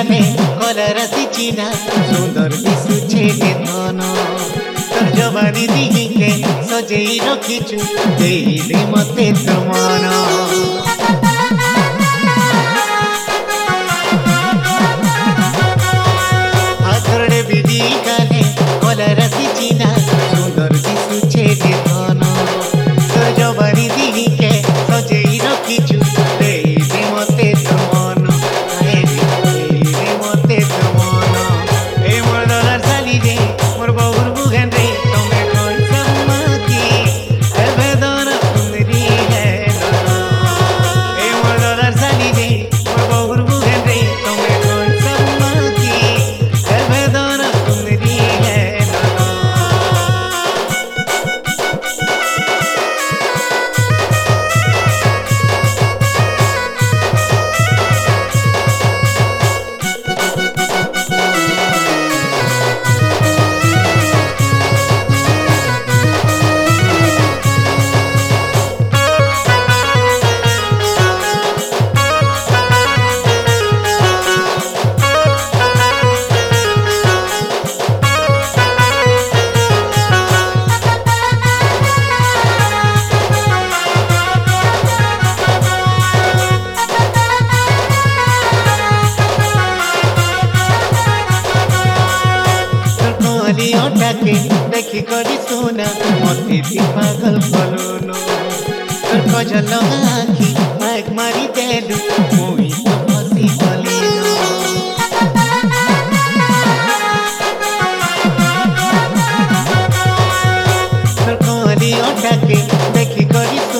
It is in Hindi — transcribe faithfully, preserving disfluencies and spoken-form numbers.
गाले कलर चिन्हा सुंदर दिशुचे धन तोर जवानी दिहिके सजेई रखिचु देइले मते तोर मन हाथरडे बिदी गाले कलर चिन्हा सुंदर दिशुचे धन तोर जवानी दिहिके सजेई रखिचु देइले मते तोर मन देइले मते तोर मन ए मोर दलार साली रे मोर बहुर बुगन रे तमे कोन सम्मति ए बेदन सुंदरी है ए मोर दलार साली रे मोर बहुर बुगन रे तमे कोन सम्मति ए बेदन सुंदरी है के देखी करी सोना मते भी पागल कलोनो तोर कजल आखी माइक मारी देलु मुई तो फसी गलिनो तोर कली अटा के देखी करी